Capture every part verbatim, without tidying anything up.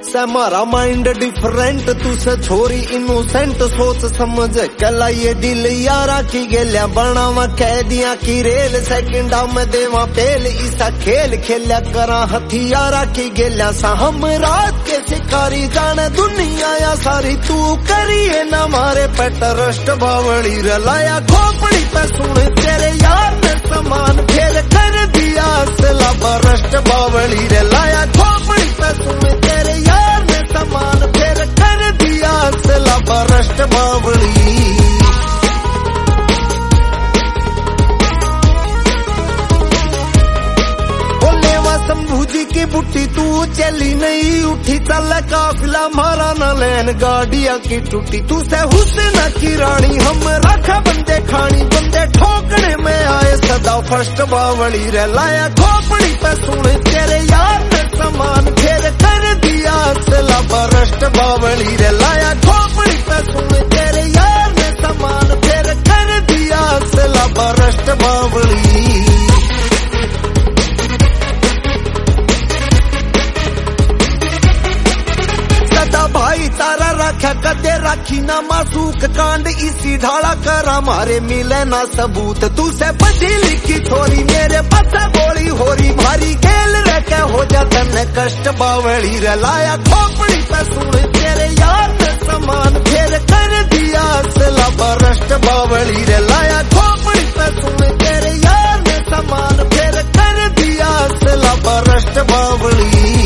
तुझसे मारा mind different, तुझसे छोरी इनोसेंट, सोच समझ कला ये दिल यारा की गेलिया बनावा कैदिया की रेल, सेकंडा में देवा पेल इसा खेल खेलिया करा हथियारा की गेलिया सा हम रात के शिकारी जाने दुनिया या सारी, तू करिए न मारे पेट रष्ट बावली रलाया खोपड़ी पे सुन तेरे यार ने समान फेर कर दिया असला बरष्ट बावली रलाया खोपड़ी पे सुन तेरे यार ने समान फेर कर दिया असला बरष्ट बावली। शंभू जी की बुट्टी तू चली नहीं उठी, चल काफिला मारा न लैन गाड़िया की टूटी, तू से हुस्न की रानी हम रखा बंदे खानी, बंदे ठोकने में आए सदा फर्स्ट बावली रे लाया खोपड़ी पे सुन तेरे यार ने समान फेर कर दिया असला बरष्ट बावली रे लाया खोपड़ी पे सुन तेरे यार ने समान फेर कर दिया असला बरष्ट बावली। भाई तारा रखा कदे राखी ना मासूक कांड इसी ढाला करा मारे मिले ना सबूत, तू से पढ़ी लिखी थोड़ी मेरे पास गोली होरी भारी खेल रखे हो जाता न कष्ट बावली रलाया खोपड़ी पे सुन तेरे यार ने समान फेर कर दिया असला बरष्ट बावली रलाया खोपड़ी पे सुन तेरे यार ने समान फेर कर दिया असला बरष्ट बावली।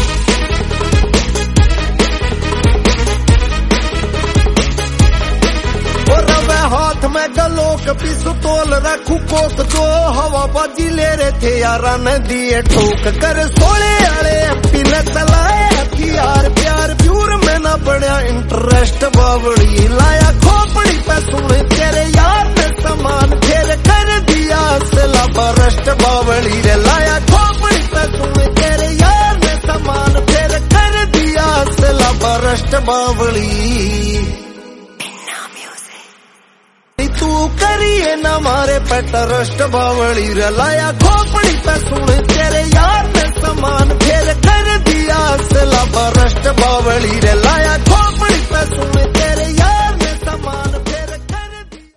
हाथ में गलोक पिस्तौल रखू कोक जो हवाबाजी ले रहे थे यारा ने दिए ठोक कर सोले आले एमपी ने चलाए हथियार, प्यार प्यूर में न बढ़िया इंटरेस्ट बावड़ी लाया खोपड़ी पे सुन तेरे यार ने समान फेर कर दिया असला बरष्ट बावड़ी रे लाया खोपड़ी पे सुन तेरे यार ने समान फेर कर दिया असला बरष्ट बावड़ी। तू करिए न मारे पेट रष्ट बावली रलाया खोपड़ी पे सुन तेरे यार ने समान फेर कर दिया असला बरष्ट बावली रलाया खोपड़ी पे सुन तेरे